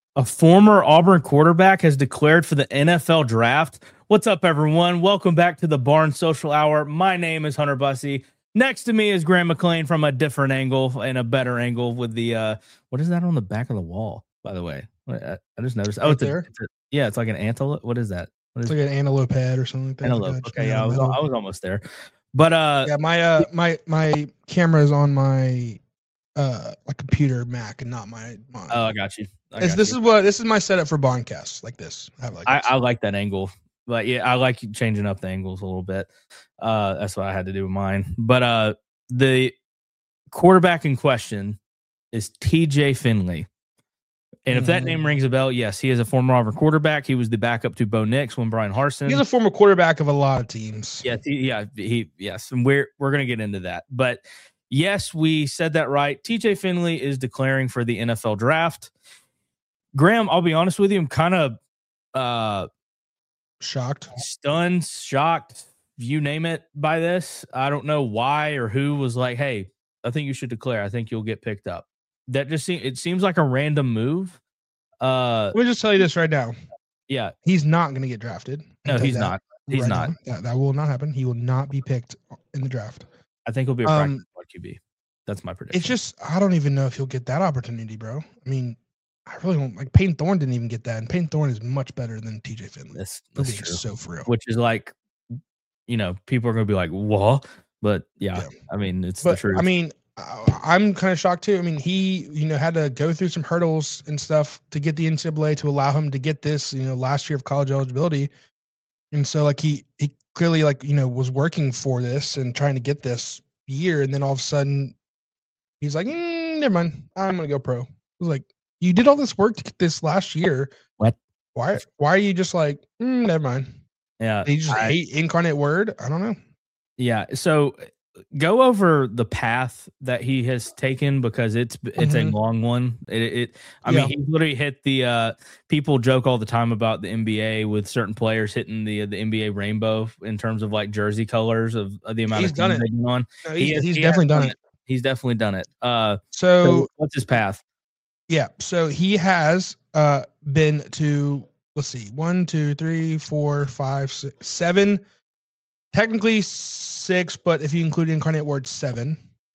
A former Auburn quarterback has declared for the NFL draft. What's up, everyone? Welcome back to the Barn Social Hour. My name is Hunter Bussey. Next to me is Graham McLean from a different angle and a better angle with the what is that on the back of the wall, by the way? I just noticed. Oh, yeah, it's like an antelope. What is that? It's like an antelope head or something like that. Antelope. Okay, yeah, I was almost there. But yeah, my camera is on my computer Mac and not my monitor. Oh, I got you. This is my setup for Bondcast, like this. I like that angle, but yeah, I like changing up the angles a little bit. That's what I had to do with mine. But the quarterback in question is TJ Finley. And if that name rings a bell, yes, he is a former Auburn quarterback. He was the backup to Bo Nix when Brian Harsin. He's a former quarterback of a lot of teams. Yes, yes, and we're going to get into that. But yes, we said that right. TJ Finley is declaring for the NFL draft. Graham, I'll be honest with you, I'm kind of shocked, stunned, shocked, you name it, by this. I don't know why or who was like, hey, I think you should declare. I think you'll get picked up. That just seems like a random move. Let me just tell you this right now. Yeah. He's not going to get drafted. No, he's not. He's not. That will not happen. He will not be picked in the draft. I think he'll be a practice QB. That's my prediction. It's just, I don't even know if he'll get that opportunity, bro. I mean, I really don't like Peyton Thorne didn't even get that. And Peyton Thorne is much better than TJ Finley. That's true. So for real. Which is like, people are going to be like, what? But yeah, I mean, it's the truth. I mean, I'm kind of shocked too. I mean, he, had to go through some hurdles and stuff to get the NCAA to allow him to get this, last year of college eligibility. And so like he clearly was working for this and trying to get this year. And then all of a sudden he's like, never mind. I'm going to go pro. I was like, you did all this work to get this last year. What? Why are you just like, never mind? Yeah. You just hate Incarnate Word. I don't know. Yeah. So go over the path that he has taken because it's a long one. I mean, he literally hit the people joke all the time about the NBA with certain players hitting the NBA rainbow in terms of like jersey colors of the amount of done it. they've been on. No, he's definitely done it. He's definitely done it. So what's his path? Yeah. So he has been to, let's see, 1, 2, 3, 4, 5, 6, 7, technically 6, but if you include Incarnate Word, 7.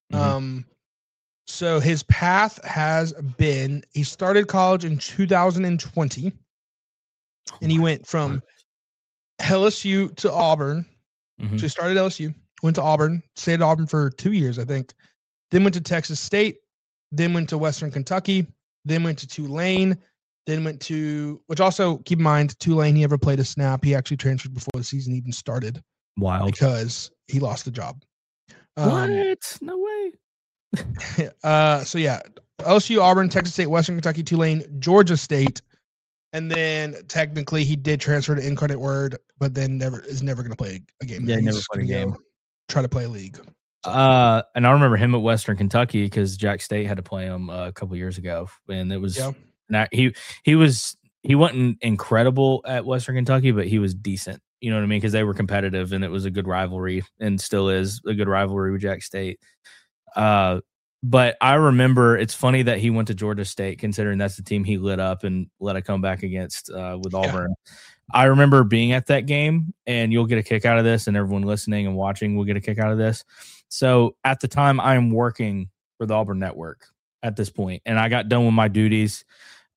So his path has been, he started college in 2020 and he went from LSU to Auburn. So he started LSU, went to Auburn, stayed at Auburn for 2 years, I think. Then went to Texas State, then went to Western Kentucky, then went to Tulane, then went to, which also keep in mind, Tulane, he never played a snap. He actually transferred before the season even started. Wild. Because he lost the job. What? No way. So yeah, LSU, Auburn, Texas State, Western Kentucky, Tulane, Georgia State. And then technically he did transfer to Incarnate Word, but then is never going to play a game. Yeah, never played a game. Try to play a league. And I remember him at Western Kentucky because Jack State had to play him a couple years ago, and it was he wasn't incredible at Western Kentucky, but he was decent. You know what I mean? Because they were competitive, and it was a good rivalry, and still is a good rivalry with Jack State. But I remember it's funny that he went to Georgia State, considering that's the team he lit up and let a comeback against with Auburn. I remember being at that game, and you'll get a kick out of this, and everyone listening and watching will get a kick out of this. So at the time, I'm working for the Auburn Network at this point, and I got done with my duties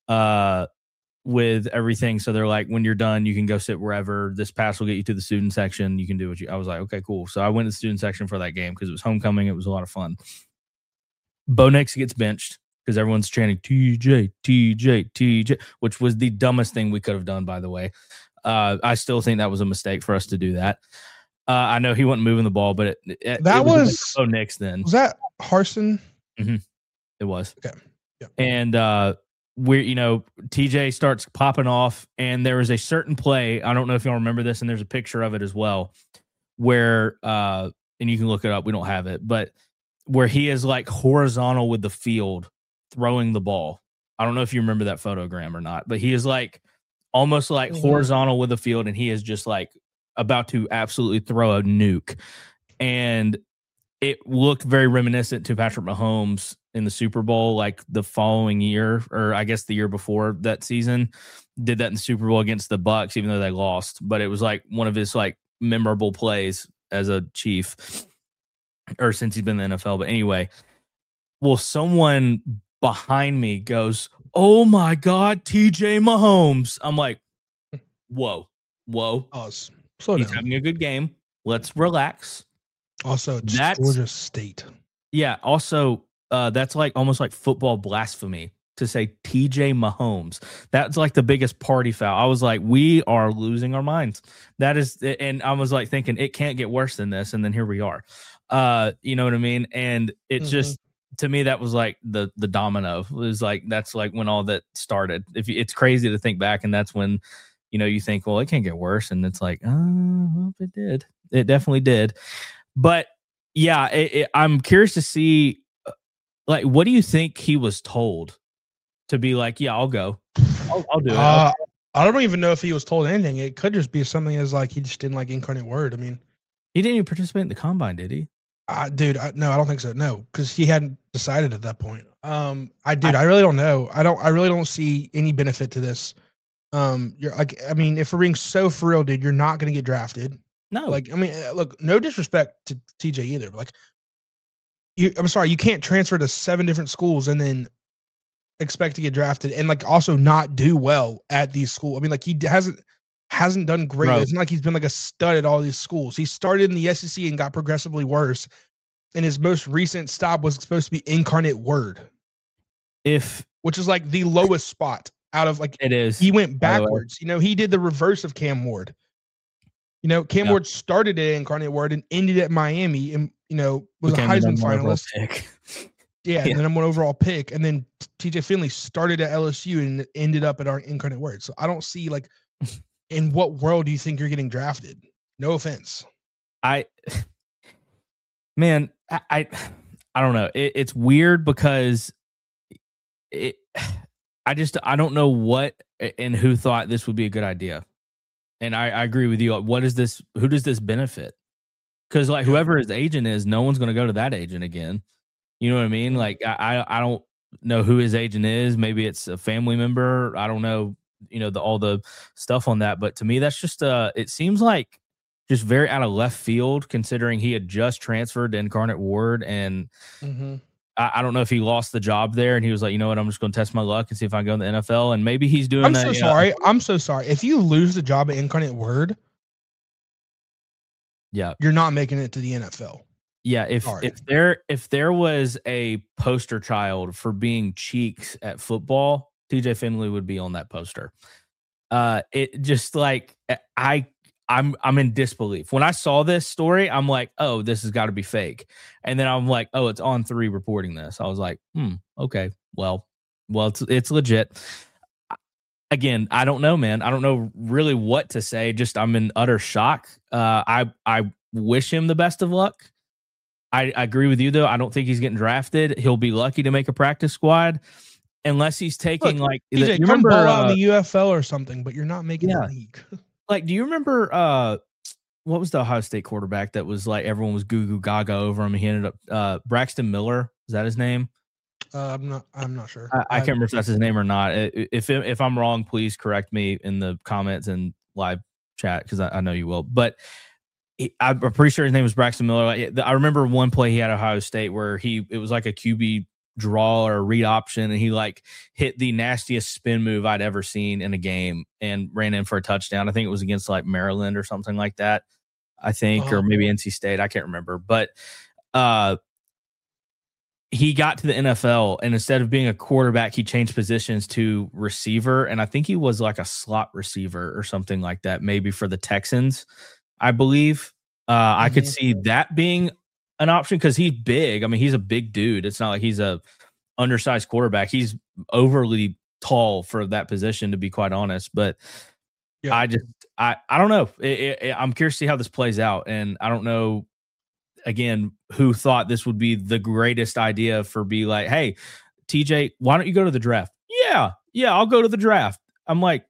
with everything. So they're like, when you're done, you can go sit wherever. This pass will get you to the student section. You can do what I was like, okay, cool. So I went to the student section for that game because it was homecoming. It was a lot of fun. Bo Nix gets benched because everyone's chanting TJ, TJ, TJ, which was the dumbest thing we could have done, by the way. I still think that was a mistake for us to do that. I know he wasn't moving the ball, but it was Bo Nix then. Was that Harsin? Mm-hmm. It was. Okay. Yeah. And TJ starts popping off, and there is a certain play. I don't know if y'all remember this, and there's a picture of it as well, where and you can look it up. We don't have it, but where he is like horizontal with the field throwing the ball. I don't know if you remember that photogram or not, but he is like almost like horizontal with the field, and he is just like about to absolutely throw a nuke. And it looked very reminiscent to Patrick Mahomes in the Super Bowl like the following year, or I guess the year before that season. Did that in the Super Bowl against the Bucs, even though they lost. But it was like one of his like memorable plays as a Chief, or since he's been in the NFL. But anyway, well, someone behind me goes, "Oh my God, TJ Mahomes!" I'm like, "Whoa, Pause. Slow he's down. having a good game. Let's relax." Also, that's Georgia State. Yeah. Also, that's like almost like football blasphemy to say TJ Mahomes. That's like the biggest party foul. I was like, we are losing our minds. That is, and I was like thinking it can't get worse than this. And then here we are. You know what I mean? And it's just, to me, that was like the domino. It was like, that's like when all that started. It's crazy to think back, and that's when, you know, you think, well, it can't get worse. And it's like, oh, well, it did. It definitely did. But yeah, I'm curious to see, like, what do you think he was told to be like, yeah, I'll go. I'll do it. I don't even know if he was told anything. It could just be something as like he just didn't like Incarnate Word. I mean, he didn't even participate in the combine, did he? Dude, no, I don't think so. No, because he hadn't decided at that point. I really don't know. I really don't see any benefit to this. You're like, I mean, if we're being so for real, dude, you're not going to get drafted. No, like, I mean, look, no disrespect to TJ either. But like, I'm sorry, you can't transfer to 7 different schools and then expect to get drafted and like also not do well at these schools. I mean, like he hasn't done great. Bro. It's not like he's been like a stud at all these schools. He started in the SEC and got progressively worse. And his most recent stop was supposed to be Incarnate Word, which is like the lowest spot out of like it is. He went backwards. You know, he did the reverse of Cam Ward. You know, Cam Ward started at Incarnate Word and ended at Miami, and you know was a Heisman finalist. Yeah, and then I'm 1 overall pick, and then TJ Finley started at LSU and ended up at our Incarnate Word. So I don't see like, in what world do you think you're getting drafted? No offense. I don't know. It's weird because I don't know what and who thought this would be a good idea. And I agree with you. What is this? Who does this benefit? Because like whoever his agent is, no one's going to go to that agent again. You know what I mean? Like I don't know who his agent is. Maybe it's a family member. I don't know. You know, all the stuff on that. But to me, that's just it seems like just very out of left field, considering he had just transferred to Incarnate Word, and I don't know if he lost the job there and he was like, you know what, I'm just going to test my luck and see if I can go in the NFL. And maybe he's doing. I'm so sorry. If you lose the job at Incarnate Word, yeah, you're not making it to the NFL. Yeah, if there was a poster child for being cheeks at football, TJ Finley would be on that poster. It just like I'm in disbelief. When I saw this story, I'm like, oh, this has got to be fake. And then I'm like, oh, it's On3 reporting this. I was like, okay, well, it's legit. Again, I don't know, man. I don't know really what to say. Just I'm in utter shock. I wish him the best of luck. I agree with you, though. I don't think he's getting drafted. He'll be lucky to make a practice squad unless he's taking like. TJ, you remember out in the UFL or something, but you're not making the league. Like, do you remember what was the Ohio State quarterback that was like everyone was goo goo gaga over him? And he ended up Braxton Miller. Is that his name? I'm not sure. I can't remember if that's his name or not. If I'm wrong, please correct me in the comments and live chat because I know you will. But I'm pretty sure his name was Braxton Miller. I remember one play he had at Ohio State where it was like a QB draw or a read option, and he like hit the nastiest spin move I'd ever seen in a game and ran in for a touchdown. I think it was against like Maryland or something like that. I think, or maybe NC State. I can't remember, but he got to the NFL, and instead of being a quarterback, he changed positions to receiver. And I think he was like a slot receiver or something like that, maybe for the Texans, I believe. I could see that being an option because he's big. I mean, he's a big dude. It's not like he's a undersized quarterback. He's overly tall for that position, to be quite honest. But I don't know. I'm curious to see how this plays out. And I don't know, again, who thought this would be the greatest idea for be like, hey, TJ, why don't you go to the draft? Yeah, I'll go to the draft. I'm like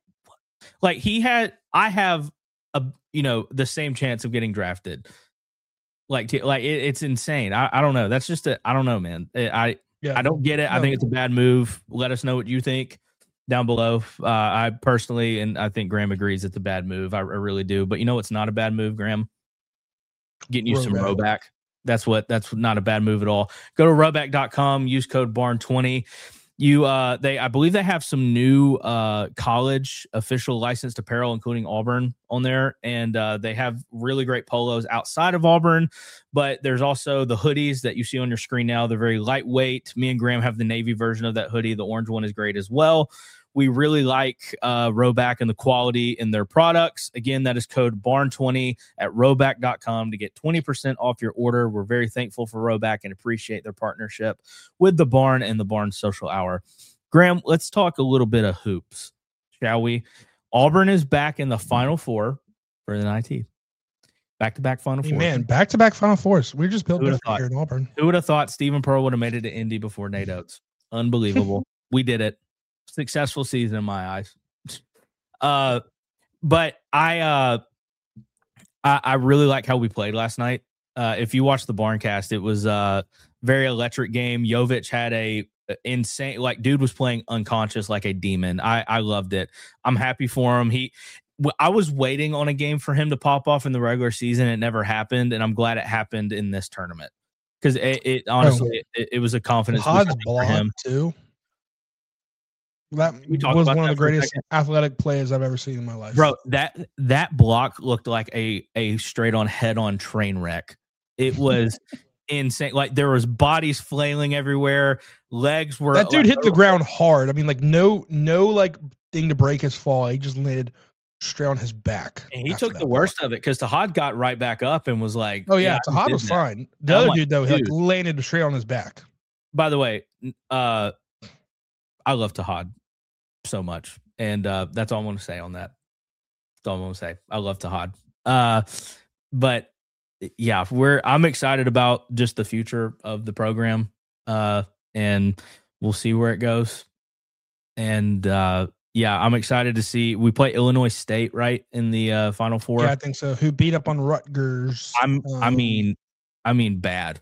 I have the same chance of getting drafted. It's insane. I don't know. That's just I don't know, man. I don't get it. No. I think it's a bad move. Let us know what you think down below. I personally, and I think Graham agrees, it's a bad move. I really do. But you know what's not a bad move, Graham? Getting you some Rhoback. That's not a bad move at all. Go to Rhoback.com, use code BARN20. I believe they have some new college official licensed apparel, including Auburn on there. And they have really great polos outside of Auburn, but there's also the hoodies that you see on your screen now. They're very lightweight. Me and Graham have the navy version of that hoodie. The orange one is great as well. We really like Rhoback and the quality in their products. Again, that is code BARN20 at Rhoback.com to get 20% off your order. We're very thankful for Rhoback and appreciate their partnership with the Barn and the Barn Social Hour. Graham, let's talk a little bit of hoops, shall we? Auburn is back in the Final Four for the NIT. Back-to-back Final Four. Man, back-to-back Final Fours. We're just built here in Auburn. Who would have thought Stephen Pearl would have made it to Indy before Nate Oates? Unbelievable. We did it. Successful season in my eyes. But I really like how we played last night. If you watch the Barncast, it was a very electric game. Jovic had a insane, dude was playing unconscious like a demon. I loved it. I'm happy for him. I was waiting on a game for him to pop off in the regular season. It never happened, and I'm glad it happened in this tournament because it honestly it was a confidence boost for him too. That was one of the greatest athletic plays I've ever seen in my life. Bro, that block looked like a straight-on head-on train wreck. It was insane. There was bodies flailing everywhere. Legs were... That dude hit the ground hard. I mean, no thing to break his fall. He just landed straight on his back. And he took the worst of it because Tahad got right back up and was like... Oh, yeah, Tahad was fine. The other dude, though, landed straight on his back. By the way, I love Tahad so much, and that's all I'm going to say on that. That's all I'm going to say. I love Tahad. But yeah, I'm excited about just the future of the program, and we'll see where it goes. And yeah, I'm excited to see. We play Illinois State right in the Final Four. Yeah, I think so. Who beat up on Rutgers? I mean, bad.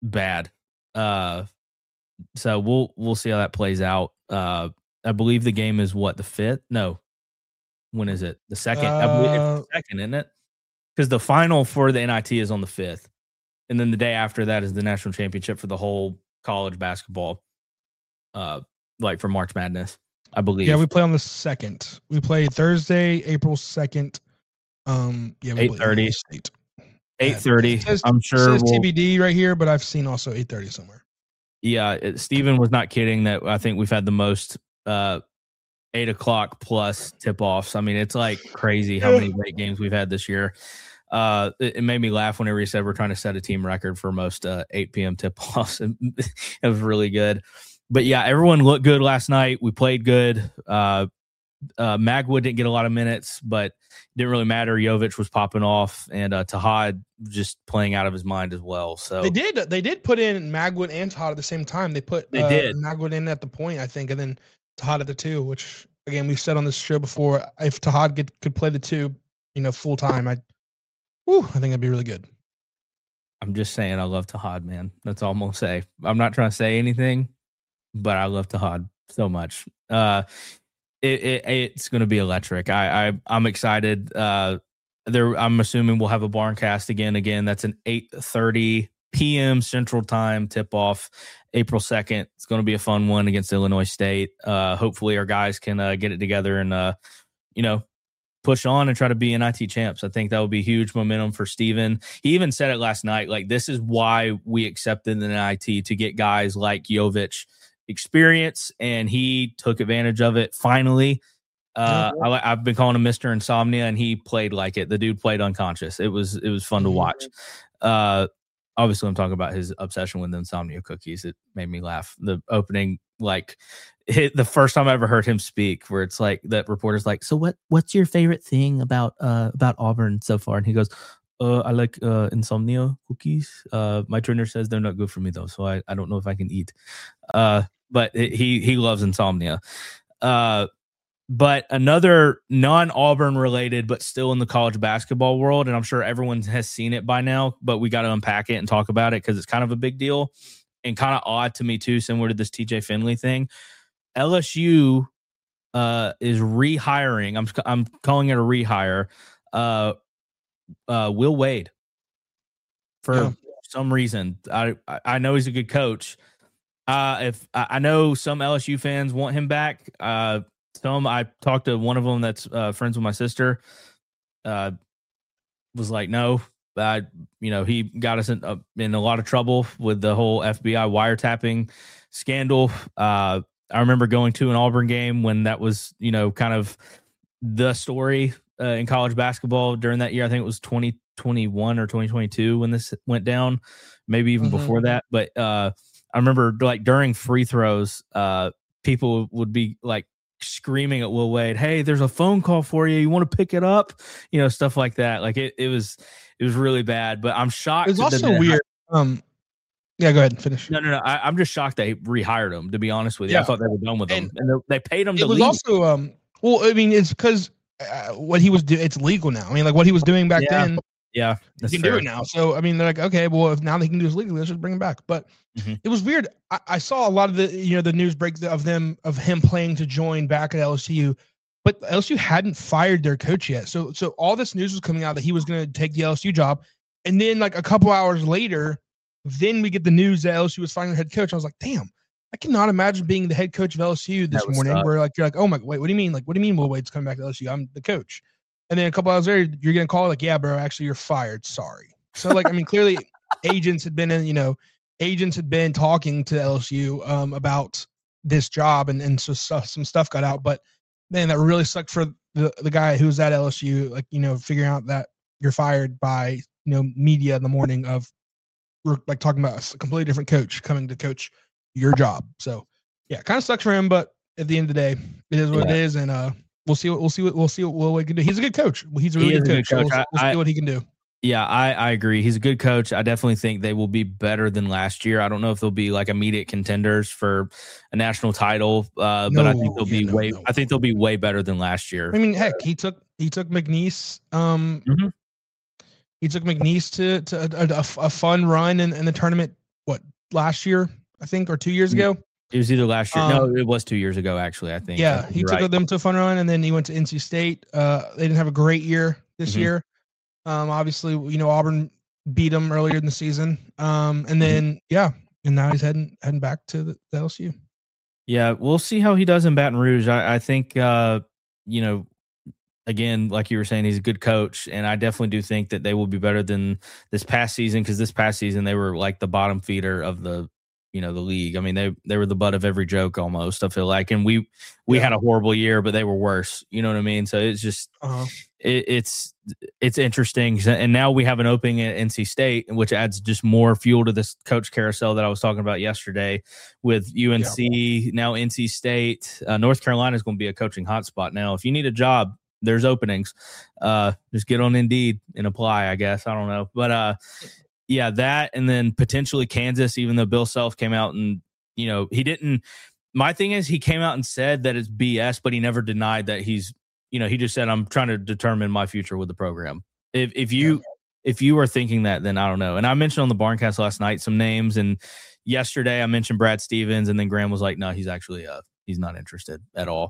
So we'll see how that plays out. I believe the game is the 5th? No. When is it? The 2nd? I believe it's the 2nd, isn't it? Because the final for the NIT is on the 5th. And then the day after that is the national championship for the whole college basketball. For March Madness, I believe. Yeah, we play on the 2nd. We play Thursday, April 2nd. 8:30. 8:30. I'm sure it says TBD right here, but I've seen also 8:30 somewhere. Yeah, Steven was not kidding that I think we've had the most 8 o'clock plus tip-offs. I mean, it's crazy how many late games we've had this year. It made me laugh whenever he said we're trying to set a team record for most 8 p.m. tip-offs. It was really good. But yeah, everyone looked good last night. We played good. Magwood didn't get a lot of minutes, but it didn't really matter. Jovic was popping off, and Tahad just playing out of his mind as well. So they did put in Magwood and Tahad at the same time. They did Magwood in at the point, I think, and then Tahad at the 2, which again we've said on this show before. If Tahad could play the 2, full time, I think it'd be really good. I'm just saying, I love Tahad, man. That's all I'm gonna say. I'm not trying to say anything, but I love Tahad so much. It's going to be electric. I'm excited. I'm assuming we'll have a Barncast again. That's an 8:30 p.m. Central Time tip-off, April 2nd. It's going to be a fun one against Illinois State. Hopefully our guys can get it together and, push on and try to be NIT champs. I think that would be huge momentum for Steven. He even said it last night, this is why we accepted the NIT, to get guys like Jovic experience, and he took advantage of it finally. I've been calling him Mr. Insomnia, and he played like it. The dude played unconscious. It was fun to watch. Obviously I'm talking about his obsession with the insomnia cookies. It made me laugh. The opening, the first time I ever heard him speak, where it's that reporter's so what's your favorite thing about Auburn so far? And he goes, I like insomnia cookies. My trainer says they're not good for me though, so I don't know if I can eat. But he loves insomnia. But another non-Auburn related, but still in the college basketball world, and I'm sure everyone has seen it by now, but we got to unpack it and talk about it because it's kind of a big deal. and kind of odd to me too, similar to this TJ Finley thing. LSU is rehiring. I'm calling it a rehire. Will Wade for some reason. I know he's a good coach. If I know some LSU fans want him back. Some I talked to one of them that's friends with my sister. Was like, no, he got us in a lot of trouble with the whole FBI wiretapping scandal. I remember going to an Auburn game when that was, kind of the story in college basketball during that year. I think it was 2021 or 2022 when this went down, maybe even before that. But I remember like during free throws, people would be like screaming at Will Wade, "Hey, there's a phone call for you. You want to pick it up?" Stuff like that. Like it was really bad. But I'm shocked. It was also weird. Yeah, go ahead and finish. No. I'm just shocked they rehired him. To be honest with you, I thought they were done with him, and they paid him. It was leave. Also, well, I mean, it's because what he was doing, it's legal now. I mean, like what he was doing back then. Yeah, he can do it now. So I mean, they're like, okay, well, if now they can do this legally, let's just bring him back. But it was weird. I saw a lot of the the news break of him playing to join back at LSU, but LSU hadn't fired their coach yet. So all this news was coming out that he was going to take the LSU job, and then like a couple hours later, then we get the news that LSU was firing their head coach. I was like, damn, I cannot imagine being the head coach of LSU this morning. Where like you're like, oh my, wait, what do you mean? Like, what do you mean Will Wade's coming back to LSU? I'm the coach. And then a couple hours later, you're getting called like, yeah, bro, actually you're fired. Sorry. So like, I mean, clearly agents had been talking to LSU about this job, and so some stuff got out. But man, that really sucked for the guy who was at LSU, like, figuring out that you're fired by, media in the morning of, we're like talking about a completely different coach coming to coach your job. So yeah, kind of sucks for him, but at the end of the day, it is what it is. And we'll see what Will Wade can do. He's a good coach. He's a really good coach. So we'll see what he can do. Yeah, I agree. He's a good coach. I definitely think they will be better than last year. I don't know if they'll be like immediate contenders for a national title, but I think they'll be way better than last year. I mean, heck, he took McNeese. He took McNeese to a fun run in the tournament. What, last year, I think, or 2 years ago? It was either last year. No, it was 2 years ago, actually, I think. Yeah, he took them to a fun run, and then he went to NC State. They didn't have a great year this year. Obviously, Auburn beat him earlier in the season. And then, and now he's heading back to the LSU. Yeah, we'll see how he does in Baton Rouge. I think, again, like you were saying, he's a good coach, and I definitely do think that they will be better than this past season, because this past season they were like the bottom feeder of the the league. I mean, they were the butt of every joke almost, I feel like, and we had a horrible year, but they were worse. You know what I mean? So it's just it's interesting, and now we have an opening at NC State, which adds just more fuel to this coach carousel that I was talking about yesterday with UNC, now NC State. North Carolina is going to be a coaching hotspot now. If you need a job, there's openings. Just get on Indeed and apply, I guess. I don't know. But yeah, that, and then potentially Kansas, even though Bill Self came out and, he didn't. My thing is, he came out and said that it's BS, but he never denied that he's, he just said, I'm trying to determine my future with the program. If you are thinking that, then I don't know. And I mentioned on the Barncast last night some names, and yesterday I mentioned Brad Stevens, and then Graham was like, no, he's actually he's not interested at all.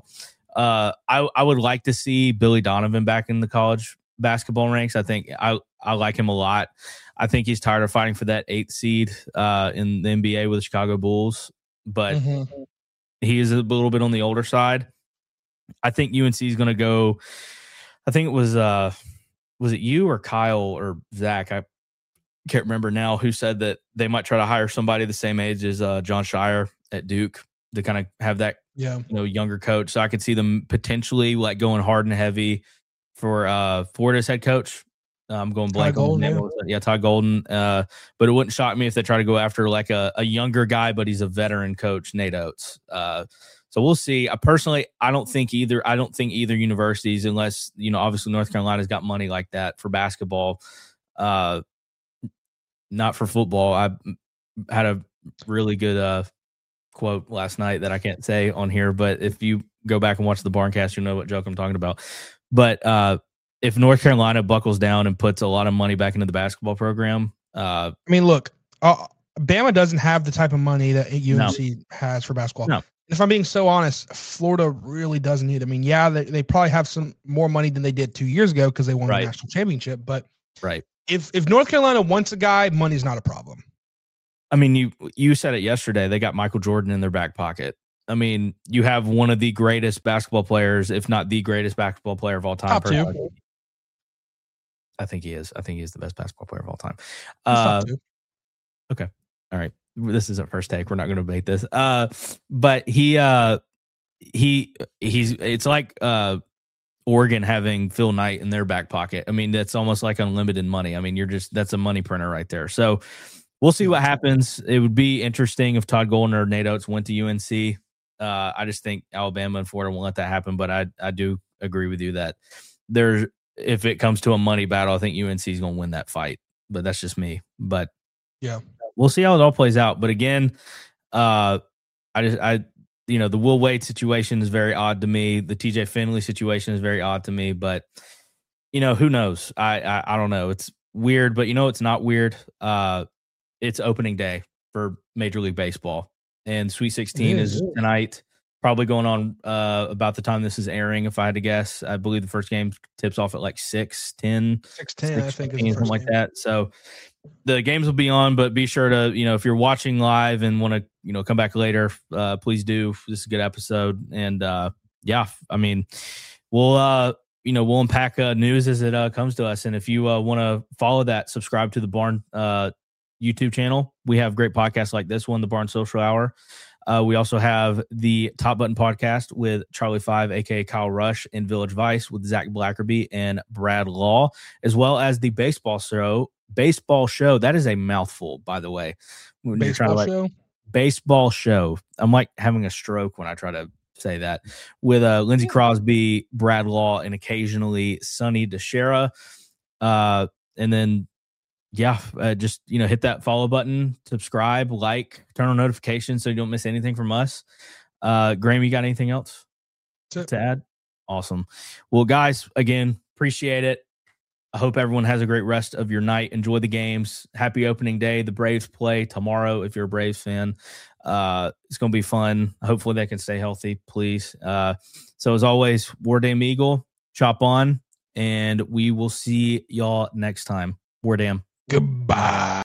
I would like to see Billy Donovan back in the college basketball ranks. I think I like him a lot. I think he's tired of fighting for that 8th seed in the NBA with the Chicago Bulls, but he is a little bit on the older side. I think UNC is going to go. I think it was it you or Kyle or Zach? I can't remember now, who said that they might try to hire somebody the same age as John Shire at Duke to kind of have that younger coach. So I could see them potentially like going hard and heavy for Florida's head coach. I'm going blank on the name. Yeah, Todd Golden. But it wouldn't shock me if they try to go after like a younger guy, but he's a veteran coach, Nate Oates. So we'll see. I don't think either universities, unless, obviously North Carolina's got money like that for basketball, not for football. I had a really good quote last night that I can't say on here, but if you go back and watch the Barncast, you'll know what joke I'm talking about. But if North Carolina buckles down and puts a lot of money back into the basketball program, I mean, look, Bama doesn't have the type of money that UNC has for basketball. No. If I'm being so honest, Florida really does need. I mean, yeah, they probably have some more money than they did 2 years ago because they won the national championship. But if North Carolina wants a guy, money's not a problem. I mean, you said it yesterday. They got Michael Jordan in their back pocket. I mean, you have one of the greatest basketball players, if not the greatest basketball player of all time. Top two. I think he is. I think he's the best basketball player of all time. Okay. All right. This isn't First Take. We're not going to debate this. But it's like Oregon having Phil Knight in their back pocket. I mean, that's almost like unlimited money. I mean, that's a money printer right there. So we'll see what happens. It would be interesting if Todd Golden or Nate Oates went to UNC. I just think Alabama and Florida won't let that happen. But I do agree with you that if it comes to a money battle, I think UNC is going to win that fight. But that's just me. But yeah, we'll see how it all plays out. But again, the Will Wade situation is very odd to me. The TJ Finley situation is very odd to me. But who knows? I don't know. It's weird, but it's not weird. It's opening day for Major League Baseball, and Sweet 16 is tonight. Probably going on about the time this is airing, if I had to guess. I believe the first game tips off at like 6:10. 6:10, I think, something like that. So the games will be on, but be sure to, if you're watching live and want to, come back later, please do. This is a good episode. And I mean, we'll unpack news as it comes to us. And if you want to follow that, subscribe to the Barn YouTube channel. We have great podcasts like this one, the Barn Social Hour. We also have the Top Button podcast with Charlie 5, aka Kyle Rush, and Village Vice with Zach Blackerby and Brad Law, as well as the baseball show. That is a mouthful, by the way. When baseball show. I'm like having a stroke when I try to say that. With Lindsey Crosby, Brad Law, and occasionally Sonny DeShera. And then just hit that follow button, subscribe, like, turn on notifications so you don't miss anything from us. Graham, you got anything else to add? Awesome. Well, guys, again, appreciate it. I hope everyone has a great rest of your night. Enjoy the games. Happy opening day. The Braves play tomorrow if you're a Braves fan. It's going to be fun. Hopefully they can stay healthy, please. So as always, War Damn Eagle, chop on, and we will see y'all next time. War Damn. Goodbye.